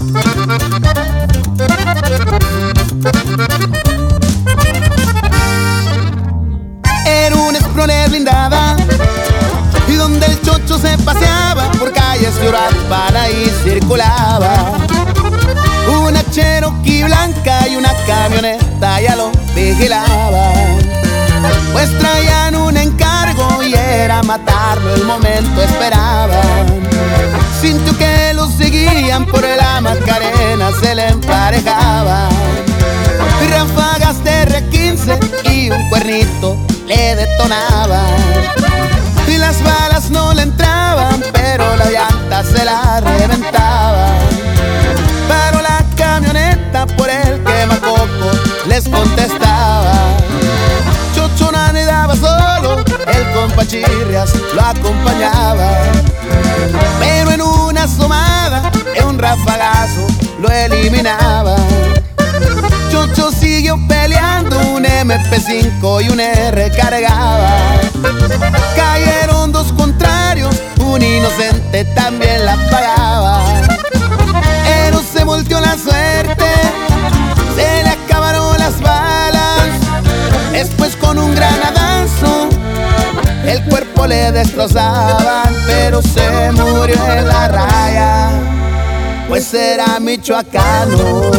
Era una Explorer blindada y donde el chocho se paseaba por calles de Uruapan y circulaba. Una Cherokee blanca y una camioneta ya lo vigilaban, pues traían un encargo y era matarlo, el momento esperaban. Sintió que lo seguían por la Macarena, se le emparejaban ráfagas de R15 y un cuernito le detonaban. Y las balas no le entraban, pero las llantas se la reventaban. Pero la camioneta por el quemacoco les contestaba. Chocho no andaba solo, el compa Chirrias lo acompañaba. Pero en una asomada, en un rafagazo lo eliminaba. Chocho siguió peleando, un MP5 y un R cargaba. Cayeron dos contrarios, un inocente también la pagaba. Pero se volteó la suerte, se le acabaron las balas. Después con un granadazo el cuerpo le destrozaban, pero se murió en la raya, pues era michoacano.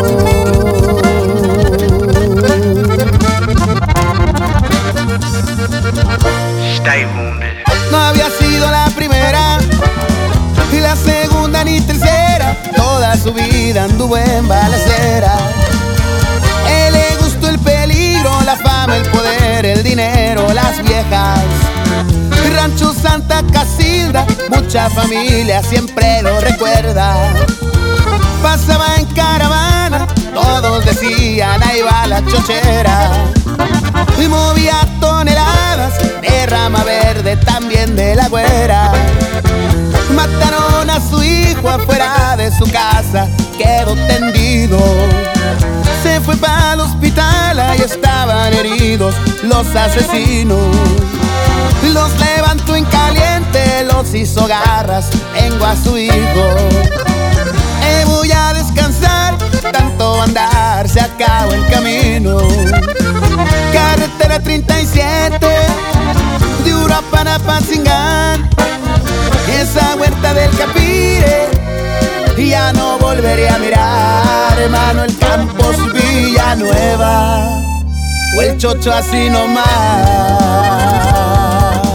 No había sido la primera, y la segunda ni tercera, toda su vida anduvo en balacera. Él le gustó el peligro, la fama, el poder, el dinero, las viejas. Rancho Santa Casilda, mucha familia siempre lo recuerda. Pasaba en caravana, todos decían ahí va la chochera. Y movía toneladas de rama verde, también de la güera. Mataron a su hijo afuera de su casa, quedó tendido. Se fue para el hospital, ahí estaban heridos los asesinos. Los levantó en caliente, los hizo garras, tengo a su hijo. Voy a descansar, tanto andar, se acabó el camino. Carretera 37, de Uruapan a Patzingán. Esa huerta del Capire ya no volvería a mirar. Manuel Campos, Villanueva, o el Chocho así nomás.